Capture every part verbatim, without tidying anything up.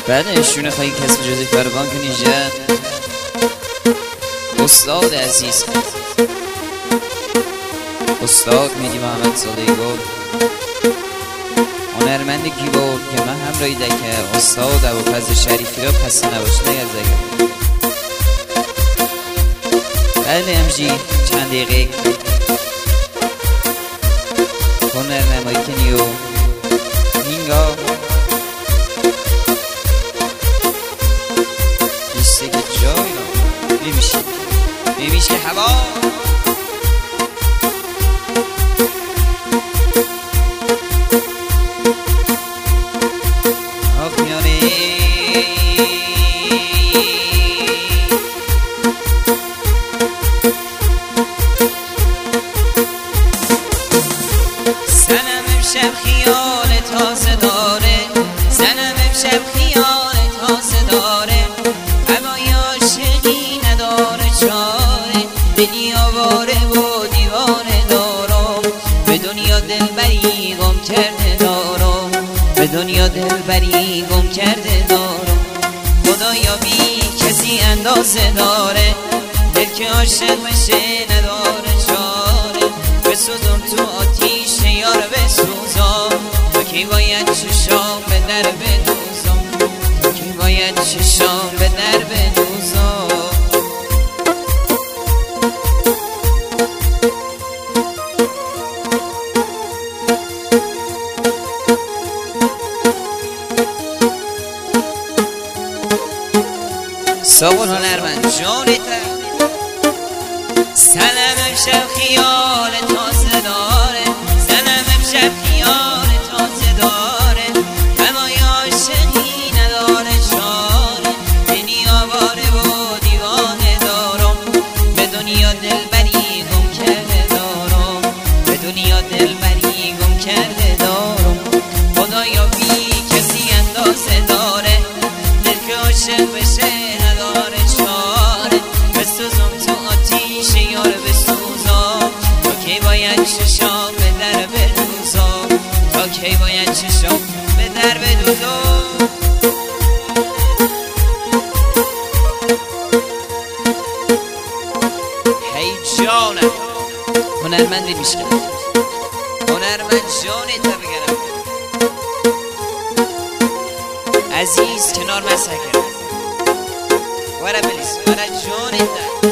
بله شونه خواهی کسب جزی فربان کنی جد استاد عزیز استاد میدی محمد صادقی گل هنرمندی کی بود که من هم رایی دکه استاد ابوالفضل شریفی را پس نباشته از اگر بله امجی چند دقیقه هنرنمایی کنی و اینگاه بیسته که جای را میمیشی میمیش که هوا دنیا دلبری گم کرده دارم خدایا بی کسی اندازه داره دل که عاشق بشه نداره چاره بسوزم تو آتیش یار بسوزم تو کی باید چشام به در بدوزم تو کی باید چشام به در بدوزم ساقون هنرمند جانت سنم امشب خیال تازه داره سنم امشب خیال تازه داره همای عاشقی نداره چاره دنیا آواره و دیوانه دارم به دنیا دلبری گم کرده دارم به دنیا دلبری گم کرده دارم خدایا بی کسی اندازه داره دل که عاشق بشه چشام به در بدوزم تا کی باید چشام به در بدوزم هی جانم هنرمندی میشکن هنرمند جانی تا بگرم عزیز کنار مسکر ورا بلیس ورا جانی تا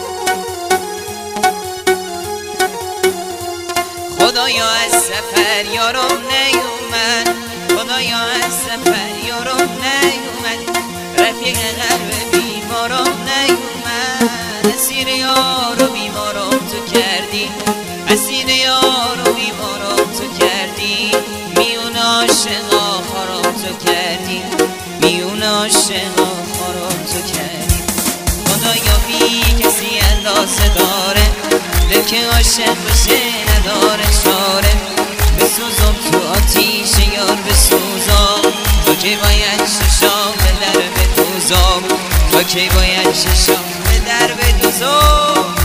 خدایا از سفر یارم نیومد خدایا از سفر یارم نیومد رفیق قلب بیمارم نیومد اسیر یار و بیمارم تو کردی اسیر یار و بیمارم تو کردی میون عاشقا خارم تو کردی میون عاشقا خارم تو کردی خدایا بی کسی اندازه داره دل که عاشق بشه نداره چاره بسوزم تو آتیش یار بسوزم تا کی باید چشام به در بدوزم تا کی باید چشام به در بدوزم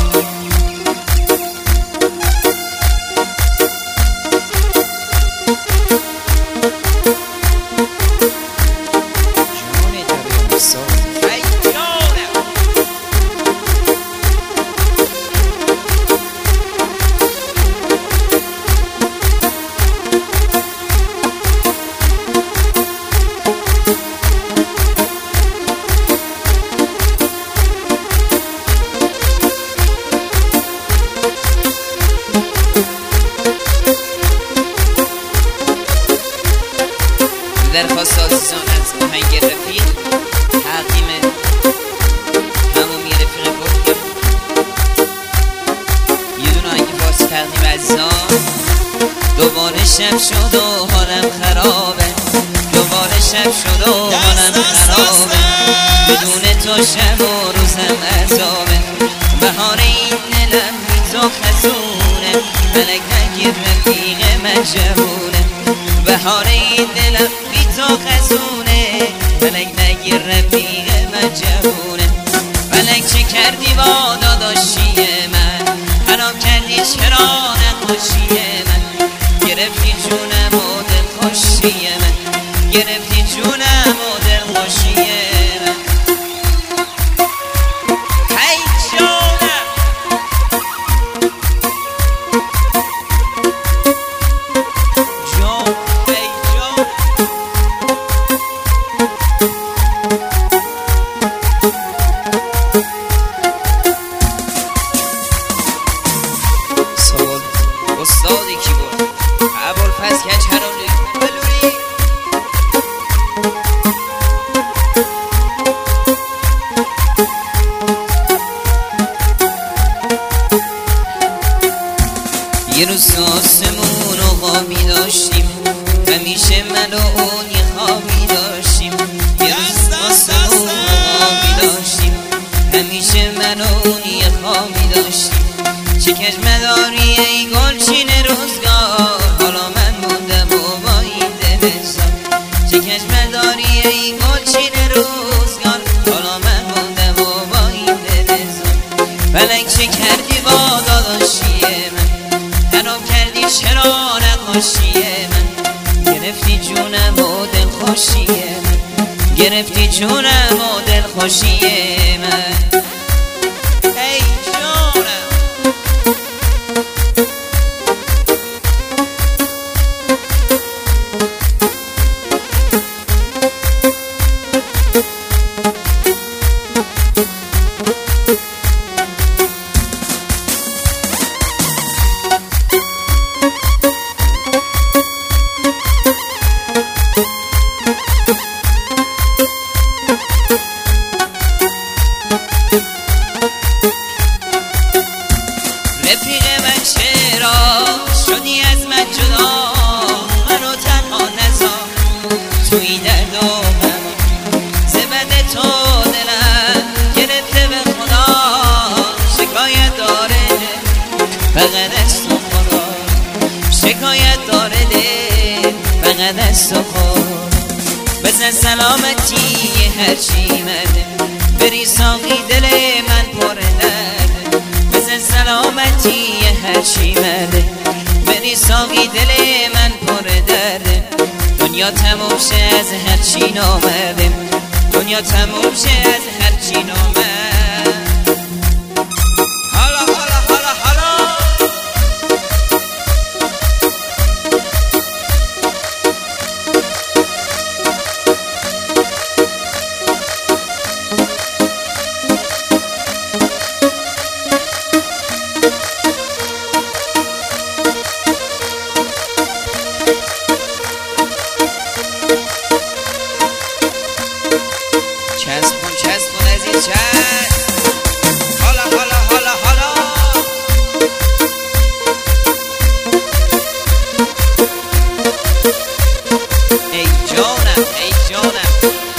درخواست عزیزان از آهنگ رفیق تقدیم همون یه رفیق بود یه دونه آهنگ فارسی تقدیم عزیزان دوباره شب شد و حالم خرابه دوباره شب شد و حالم خرابه بدون تو شب و روزم عذابه بهار این دلم بی تو خزونه ملک نگیر رفیق من جوونه بهار این دلم بی تو خزونه ملک نگیر رفیق من جوونه ملک چه کردی با داداشی من خراب کردی چرا نخوشی من گرفتی جونم و دل خوشی من گرفتی جونم و دل خوشی داشتیم، همیشه من و اون یه خوابی داشتیم، یه روز واسه اون خوابی داشتیم، همیشه من و اون یه خوابی داشتیم. چکش مداری ای گلچین روزگار، حالا من موندم و با این دلستان. چکش مداری ای گلچین روزگار، حالا من موندم و با این دلستان. فلک چه کردی با داداشی من، خراب کردی چرا نقاشی من، گرفتی جونم و دل خوشی من، گرفتی جونم و دل خوشی من. ای جونم رفیق من چرا شدی از من جدا، منو تنها نذار توی درد و غم، زبد تو دلم گرفته به خدا، شکایت داره فقط از تو خدا، شکایت داره دل فقط از تو خدا. بزن سلامتی هرچی مرده، بری ساقی دل من پر درده، بزن سلامتی هرچی مرده، بری ساقی دل من پر درده. دنیا تموم شه از هرچی نامرده، دنیا تموم شه از هرچی نامرده. حالا حالا حالا حالا چسبون چسبون از این چسب. حالا حالا حالا حالا ای جانم ای جانم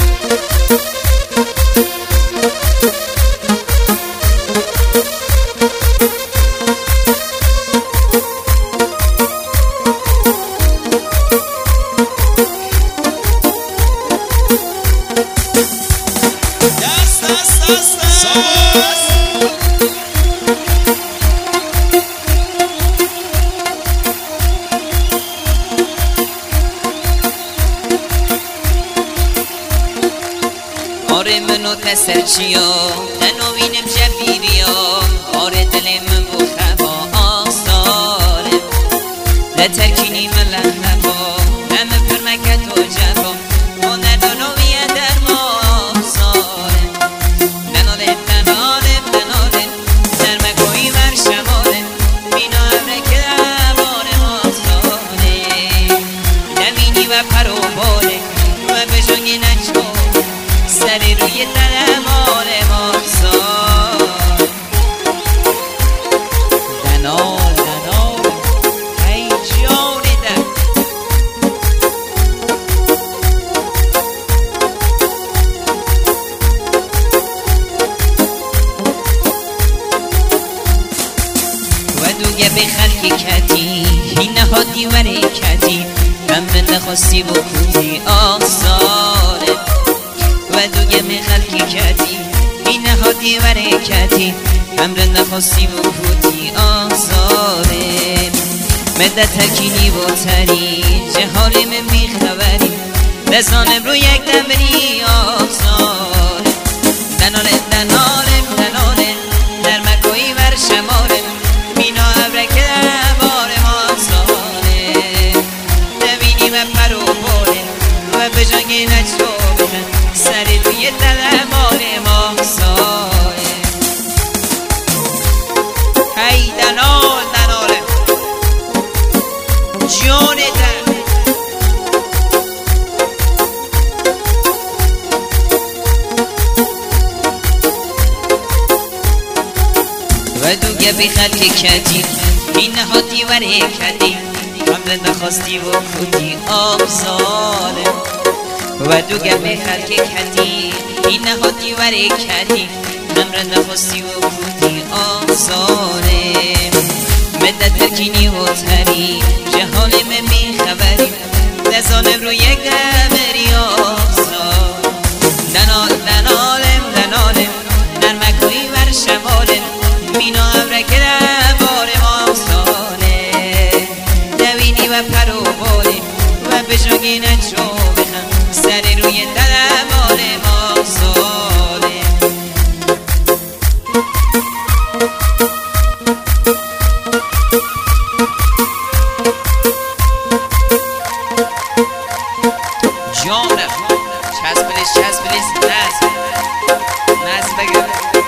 آره منو تسرچیا ننوینم شفیریا، آره دل من بو خبا آساره، لترکینی من لحبا همه پرمکت و جبا، و ندانویه در ما آساره. نناله نناله نناله در مگوی ور شماله، بینا همه که دربار ماستاره، نمینی و پرو باله و بجنگی نچو سری روی تلمال مارسان. دنال دنال ای جان دل، و دوگه به خلکی کتی این نهادی وره کتی، هم به نخواستی بکنی آساره، و دوگه می خلکی کتی این نهادی وره کتی، همره نخواستی و بودی آزاره. مدت تکینی و تری جهال من میخبری، رسانم رو یک دمری آزاره. دناله دناله دناله در مکوی ور شماره، مینا ابرک بار آزاره، نبینی و پرو باره و بجنگی نچو بکن سری روی تلمال ماستاره. هی دنال دناله جان دل، و دوگه بی خلق کدی این نهادی وره کدی، هم نمر نخواستی و کودی آبزاله و دو گمه خلک کتی این نهادی وره کتی نمر نخواستی و کودی آبزاله مدت ترکینی و تری جهان من می خبری دزانم روی گمری آبزال دنال دنالم دنالم نرمکوی ور شمالم مینا امرک دبارم آبزاله دوینی و پرو بالم و بجاگین چو بخم سر روی دبارم آبزاله جانم چسب بلیس چسب بلیس نزد نزد بگم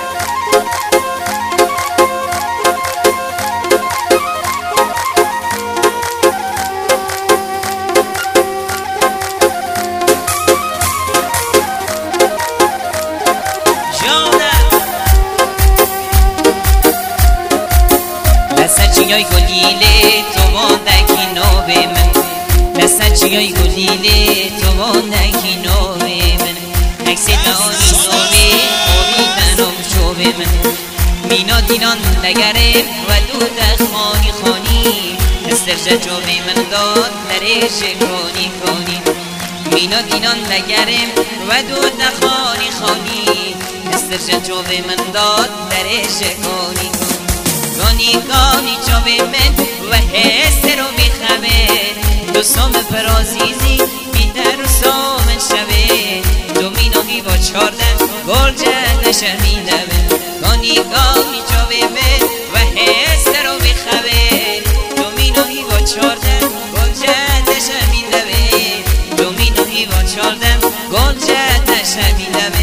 چیای گلیله تو ماندکی نوبه من دست چیای گلیله تو ماندکی نوبه من عکس دانی نوبه خوبی تنم شوبه من مینا دینان دگره و دو دخمانی خانی استرجه جوبه من داد درش کنی کنی مینا دینان دگره و دو دخمانی خانی استرجه جوبه من داد درش کنی کنی گانی گانی جوی من و حس رو میخمه دو سام پرازیزی بیدر و سام شوه دو میناهی با چاردن گل جد شمیدم گانی گانی جوی من و حس رو میخمه دو میناهی با چاردن گل جد شمیدم دو میناهی با چاردن گل جد شمیدم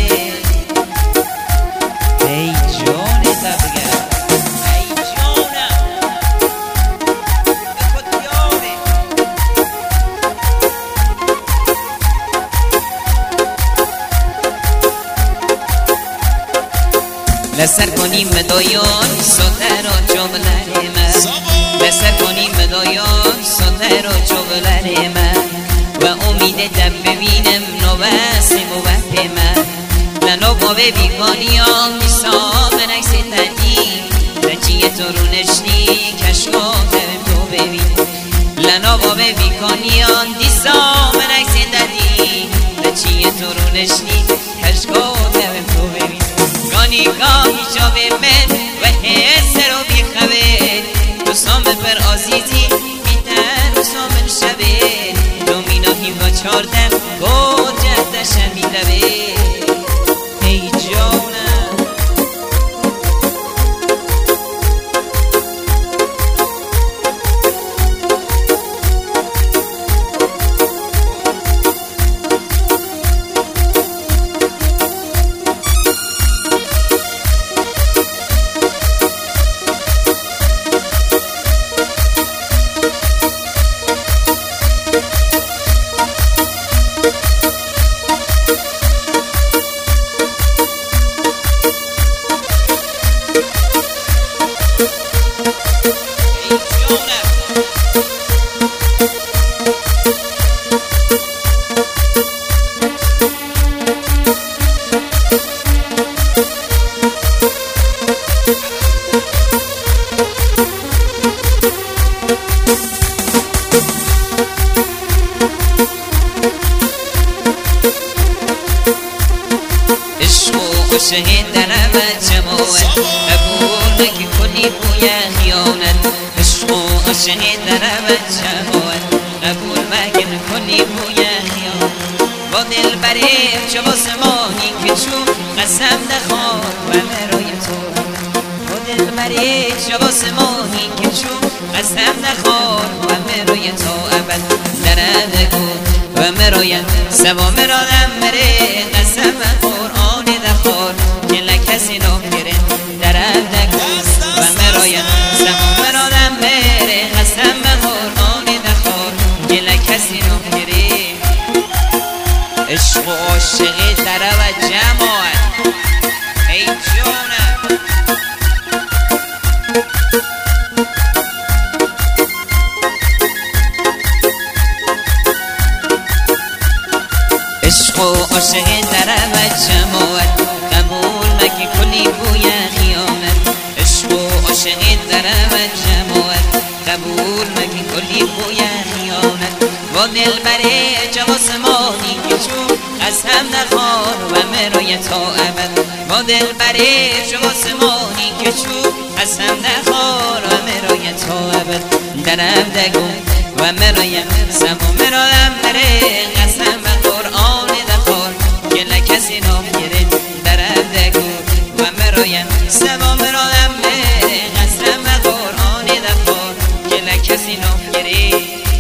ای جان تبگه لسر کنیم مدایان سوتر و جملر من لسر کنیم مدایان سوتر و جملر من و امید دب ببینم نوبس موبت من لنو بابه بیگانیان بیسام نکس تنی لچیه تو رو نشنی کشکام تو ببین لنو بابه بیگانیان دیسام نکس تنی لچیه تو رو نشنی کشکام تو ببین گانی گانی جاوی من و حس رو بیخوه دو سامن پر عزیزی بیتر و سامن شوه دو میناهی و چاردم گل جد شمیدوه ای جانم شهید درم جماعت قبول نکی کنی بوی خیانت عشق و شهید درم جماعت قبول مکن کنی بوی خیانت با دل بریم چه باسمانی که چون قسم نخواد و مرای تو با دل بریم چه باسمانی که چون قسم نخواد و مرای تو ابد درد کن و مرایم سوا مرادم مره قسم قرآن دخور که کسی نگیره درد نکن و مرایم سوا مرادم مره قسم قرآن دخور که کسی نگیره عشق و عاشقی در و جماعت ای جانم عشق و عاشق درم جماعت قبول مگه کلی بوی خیانت عشق و عاشق درم جماعت قبول مگه کلی بوی خیانت با دل بره جواسمانی که چون قسم نخوار و مرای تا ابد با دل بره جواسمانی که چون قسم نخوار و مرای تا ابد درم دگو و مرایم سما مرایم بره قسم و قرآن دخور گله کسی نام گره درم دگو و مرایم سما مرایم بره قسم و قرآن دخور گله کسی نام گره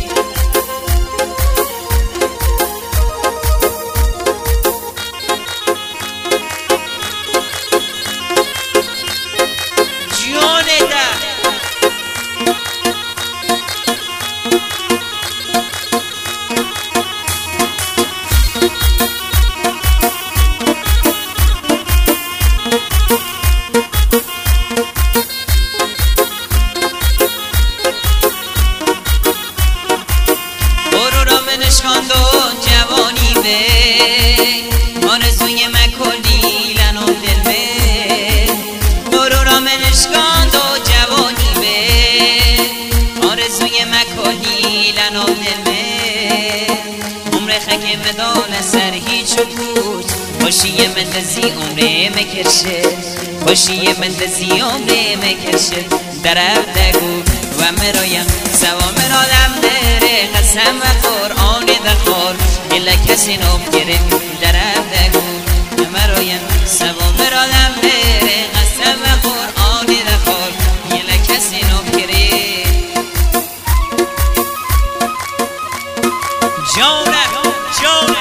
نشکاند و جوانی به آرزوی مکلی لنو دل به برو را نشکاند و جوانی به آرزوی مکلی لنو دل به عمر خک مدال سر هیچ بود خوشی مندزی عمر مکرشه خوشی مندزی عمر مکرشه درم دگو و مرایم سوا مرادم دره قسم و قرآن دخور گله کسی نوب گره درم دگو و مرایم سوا مرادم دره قسم و قرآن دخور گله کسی نوب گره جانم جانم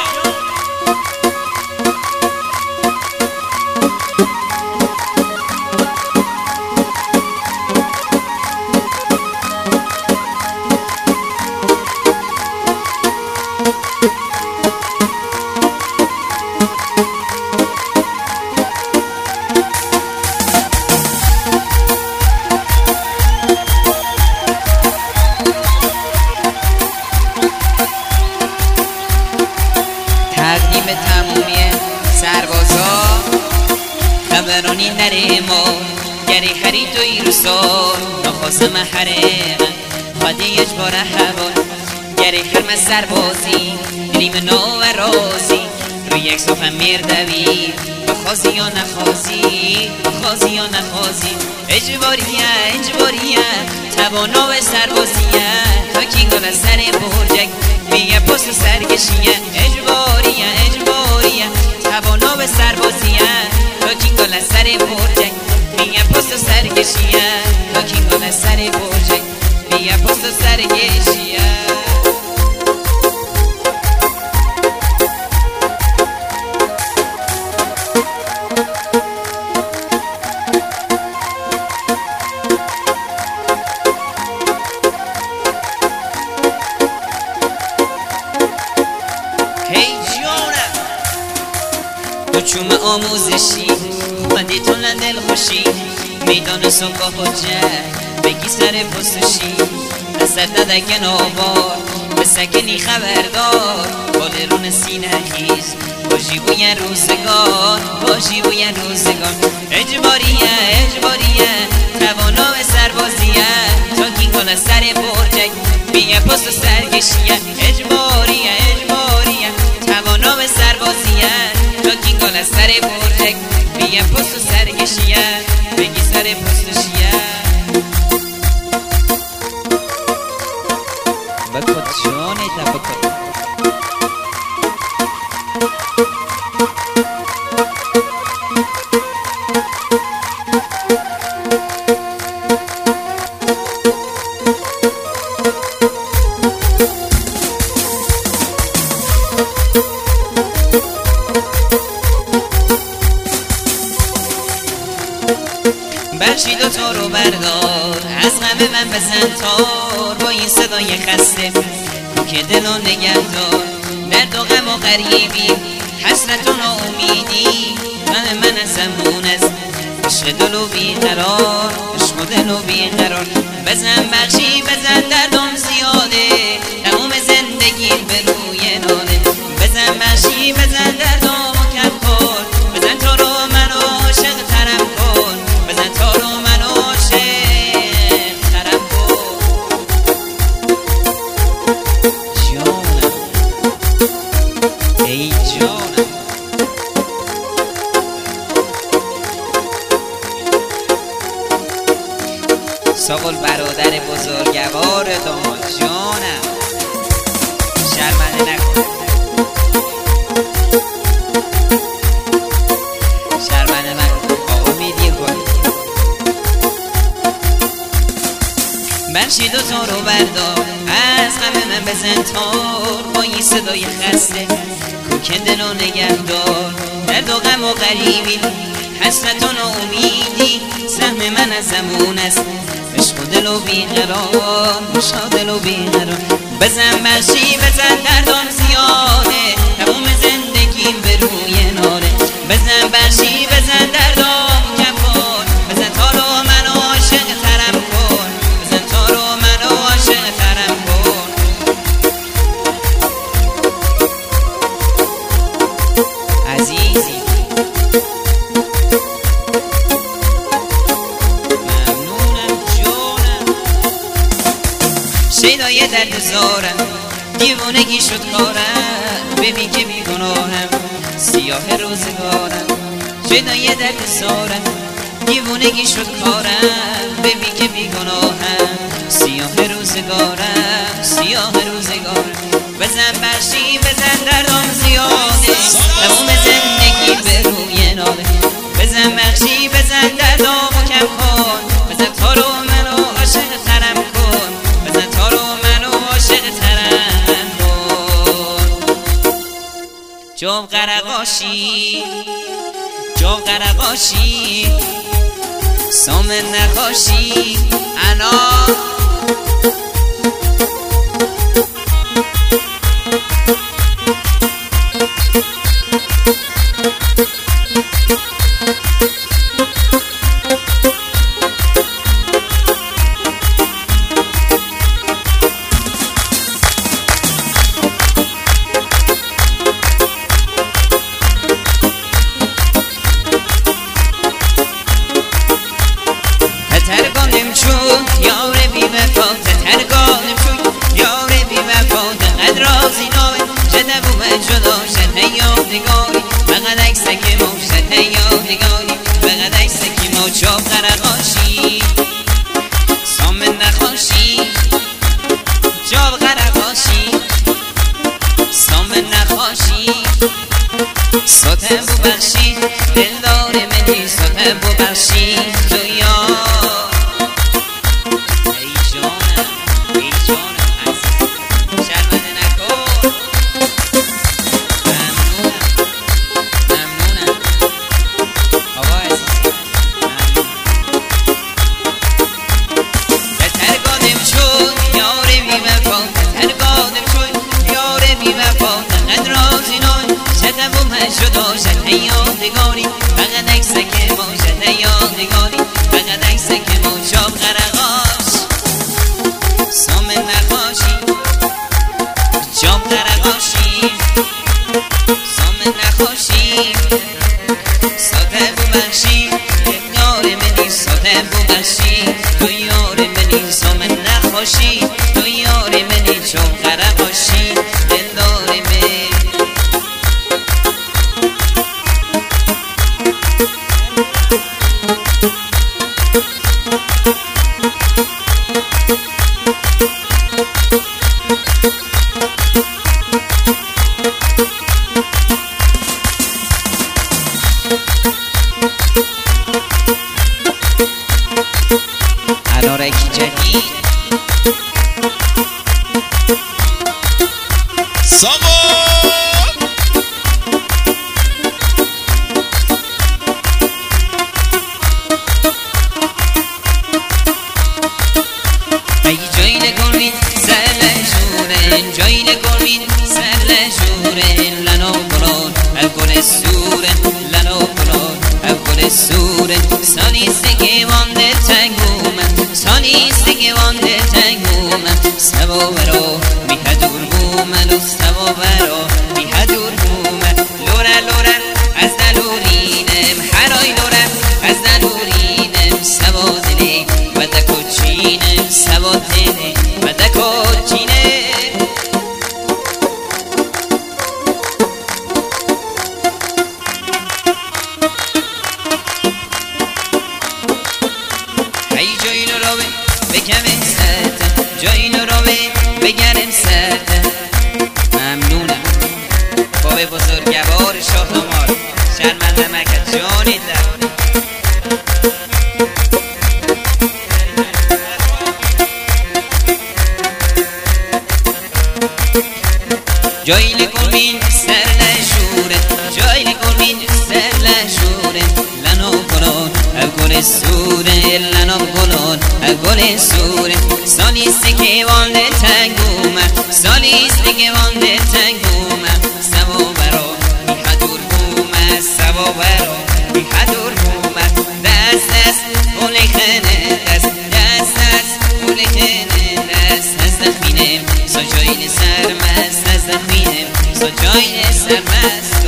تقدیم تمومی سربازا خبرانی نره ما گری خرید و ایروسا نخواست محرم خواهده اجبار حوال گری خرم سربازی ریم نو و رازی روی یک صفحه مردوی بخوازی یا نخوازی بخوازی یا نخوازی اجباریه اجباریه توانا و سربازیه تا کی گل سر برجک میگه پست و سرگشیه اجباریه اجباریه توانا و سربازیه تا کی گل سر برجک میگه پست و سرگشیه تا کی گل سر برجک میگه پست و سرگشیه چوم آموزشی خودی تو لندل خوشی میدان صبح و جنگ بگی سر پستشی دستت ندکن آبار به سکنی خبردار بالرون سینه خیز باشی بوی روزگار باشی بوی روزگار اجباریه اجباریه توانا و سربازیه تا کی گل سر برجک بیه پست و سرگشیه اجباریه اجباریه توانا و سربازیه تا کی گل سر برجک بیه پست و سرگشیه بگی سر پستشیه بکن جانت بکن برشید و تو رو بردار از غم من بزن تار با این صدای خسته که دلو نگهدار درد و غم و غریبی حسرت و ناامیدی من من ازمون از عشق دلو بیقرار عشق دلو بیقرار بزن بخشی بزن دردم زیاده تمام زندگی به روی ناله بزن بخشی بزن ای جانم ساقل برادر بزرگوار داماد جانم شرمنده نکن شرمنده نکن آقا میدی کن برشید و تو رو بردار از غم من بزن تار با این صدای خسته کوکن دل و نگهدار درد و غم و غریبی حسرت و ناامیدی سهم من از زمون است عشق و دل و بیقرار عشق و دل و بیقرار بزن برشی بزن دردم زیاده تموم زندگیم به روی ناره بزن برشی بزن دردم کفار بزن تا رو منو عاشق ترم کن بزن تا رو منو عاشق ترم کن عزیزی شیدای درد زارم دیوانگی شد کارم ببین که بی گناهم سیاه روزگارم شیدای درد زارم دیوانگی شد کارم ببین که بی گناهم سیاه روزگارم سیاه روزگارم بزن برشی بزن دردم زیاده تموم زندگی به روی ناله بزن برشی بزن دردم و کم کن بزن تا رو منو عاشق ترم کن بزن تا رو منو عاشق ترم کن جام قرقاشی جام قرقاشی سامن نقاشی انا ترگانم شد یار بی وفا ترگانم شد یار بی وفا قد رازی نامه شده بومه جدا شده یادگاری فقط عکسک ما شده یادگاری فقط عکسک ما چاپ قرقاشی سامن نخاشی جاب قرقاشی سامن نخاشی ساتم بو بخشی دلدار منی ساتم بو بخشی تو یار شده شده یادگاری فقط عکسک ما شده یادگاری فقط عکسک ما چاپ قرقاش سامن نخاشی چاپ قرقاشی سامن نخاشی ساده بو بخشی یار منی ساده بو بخشی تو یار منی سامن نخاشی تو یار منی چاپ قرقاشی دلدار منی انارک جدید سامان ای جای نگرمین سر لجورن جای نگرمین سر لجورن لنا بلان اول سورن لنا بلان اول سورن سانیستگی وانده تنگومن سانیستگی وانده تنگومن سوا برا میه دور بومن و سوا برا میه دور بومن لورن لورن از دلورینم حرای لورن از دلورینم سوا دلی و دکوچینم سوا دلی و دکوچینم به بزرگوار شاهنامه شرمنده مکت جانی در جایل گلمین سر لشوره جایل گلمین سر لشوره لنو گلون او گل سوره لنو گلون او گل سوره سالیست که وانده تنگومه سالیست که وانده تنگومه سوا برا میخدور بومه سوا برا میخدور بومه دست دست گل خنه دست دست دست گل خنه دست دست نخمینه سا جایل سرمست دست نخمینه سا جایل سرمست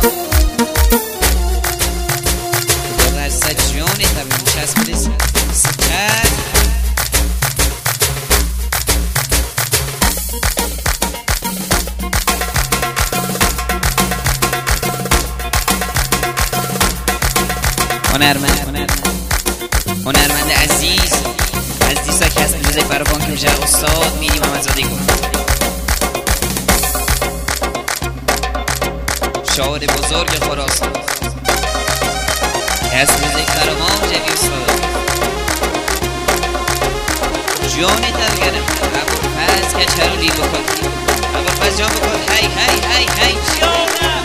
هنرمند هنرمند عزیز از دیسا که از موزیک برای بانک میشه استاد میری محمدزاده گفت شاعر بزرگ خراسان از موزیک برای ما جوی استاد جان درگرم ابوالفضل که چرولی بکن ابوالفضل جان بکن هی هی هی هی جانم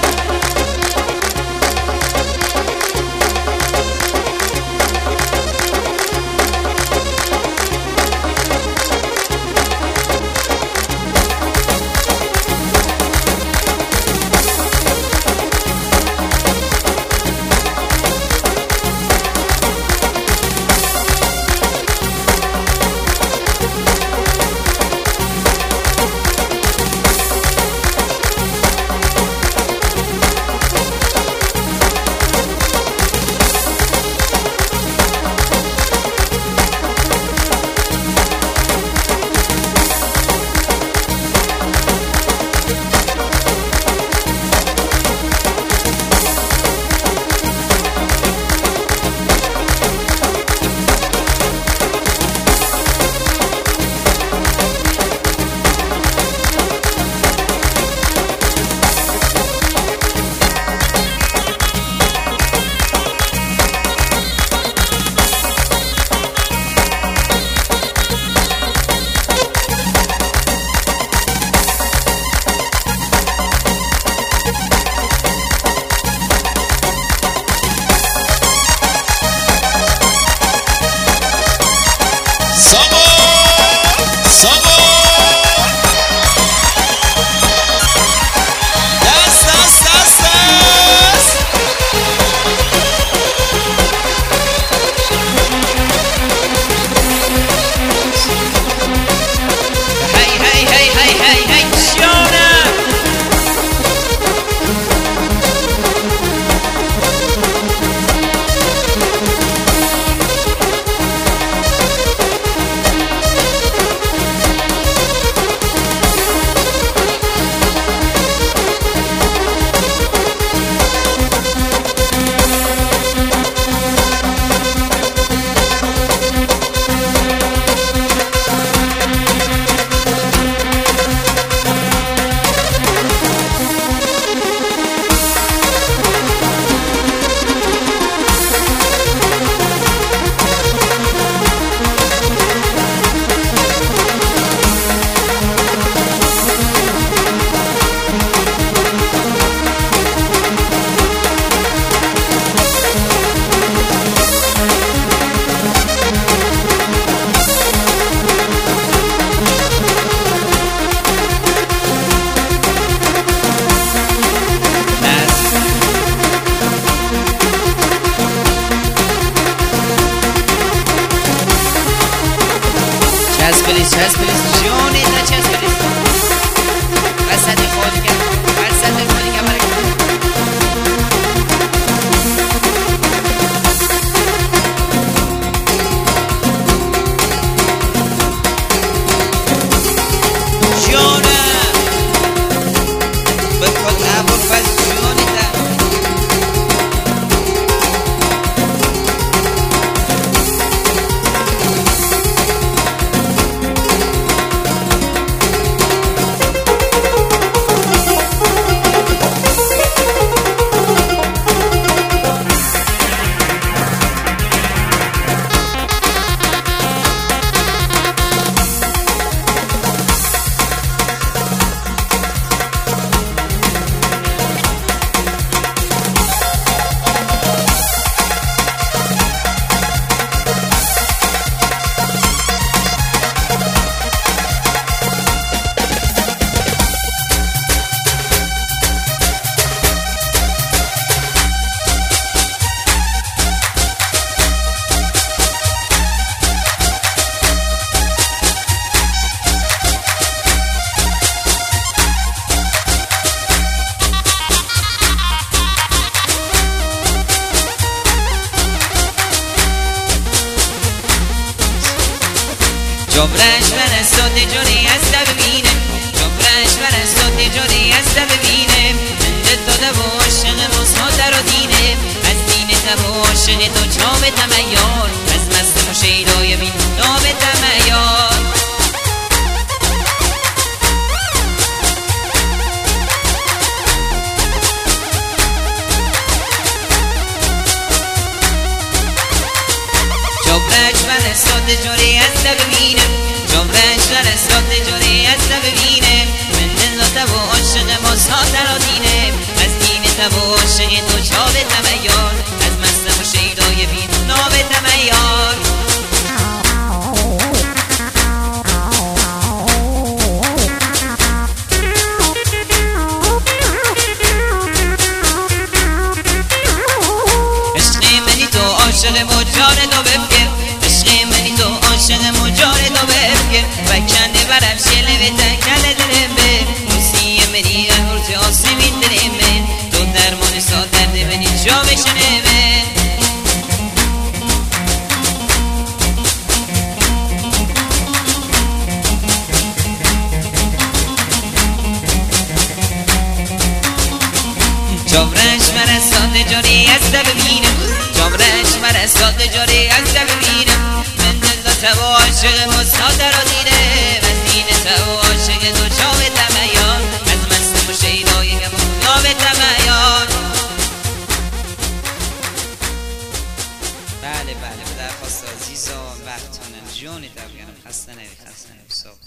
جبرش برستاد جوری از ببینه جبرش برستاد جوری از ببینه من داده و عاشق مصحا در و دینه از دین تب و عاشق تو جام تمیار از مست و شیدای بین نام تمیار جبرش برستاد جوری از ببینه جبرش برستاد جوری از ببینه من داده و عاشق مصحا در و دینه از دین تب و عاشق تو جام تمیار از مست و شیدای بین نام تمیار عاشق مجار دو بفکر عشق منی تو عاشق مجار دو بفکر و کنده برم شله به تکل دلم به موسیقی منی اهورت آسمین دلم من تو درمان ساد درده منی جا بشنه من جبرش برستاد جوری از ببینم جبرش برستاد جوری از ببینم من دل تب و عاشق مصحا در و دینه از دین تب و عاشق تو جام تمیار از مست و شیدای نام تمیار بله بله به درخواست عزیزان وقتانم جان دبیانم خسته نبی خسته نبی